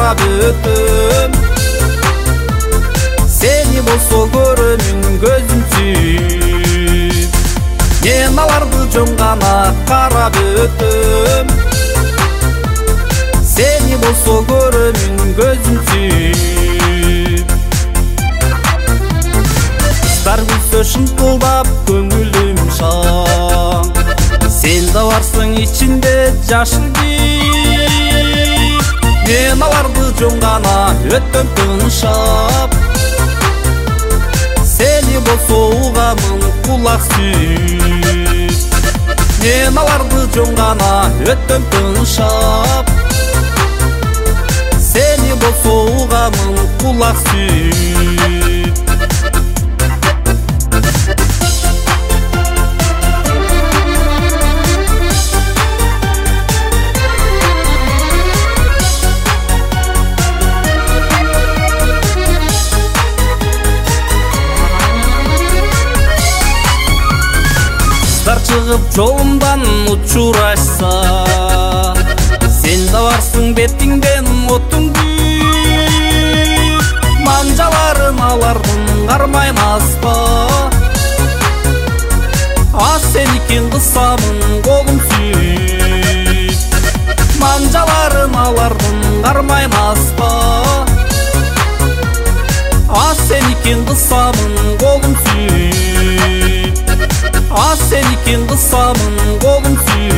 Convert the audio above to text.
карап өтөм. Сени болсо көрөмүн көзүм сүйүп, мен аларды жөн гана карап өтөм. Сени болсо көрөмүн көзүм сүйүп. Кыздар күлсө шыңкылдап көңүлүм шаң, сен да барсың ичинде жашыл күйүп. Мен аларды жөн гана өтөм тыншап, сени болсо угамын кулак сүйүп. Мен аларды жөн гана өтөм тыншап, сени болсо угамын кулак сүйүп. Кыздар чыгып жолумдан учурашса, сен да барсың бетиңден отуң күйүп. Манжаларын алардын кармаймаспа, сеникин кысамын колум сүйүп. Манжаларын алардын кармаймаспа, сеникин кысамын колум сүйүп. Senikин kısamın kolum suyup.